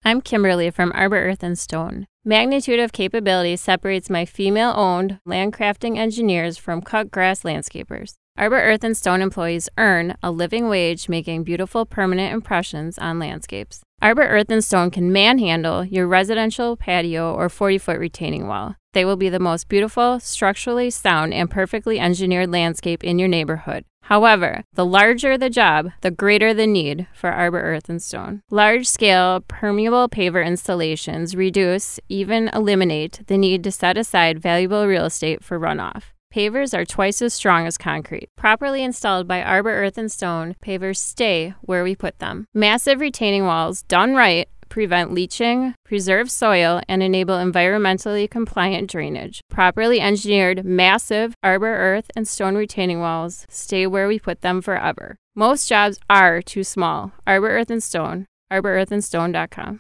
I'm Kimberly from Arbor Earth & Stone. Magnitude of capability separates my female-owned landcrafting engineers from cut-grass landscapers. Arbor Earth & Stone employees earn a living wage making beautiful permanent impressions on landscapes. Arbor Earth & Stone can manhandle your residential patio or 40-foot retaining wall. They will be the most beautiful, structurally sound, and perfectly engineered landscape in your neighborhood. However, the larger the job, the greater the need for Arbor Earth & Stone. Large-scale permeable paver installations reduce, even eliminate, the need to set aside valuable real estate for runoff. Pavers are twice as strong as concrete. Properly installed by Arbor Earth & Stone, pavers stay where we put them. Massive retaining walls, done right, prevent leaching, preserve soil, and enable environmentally compliant drainage. Properly engineered, massive Arbor Earth & Stone retaining walls stay where we put them forever. Most jobs are too small. Arbor Earth & Stone, arborearthandstone.com.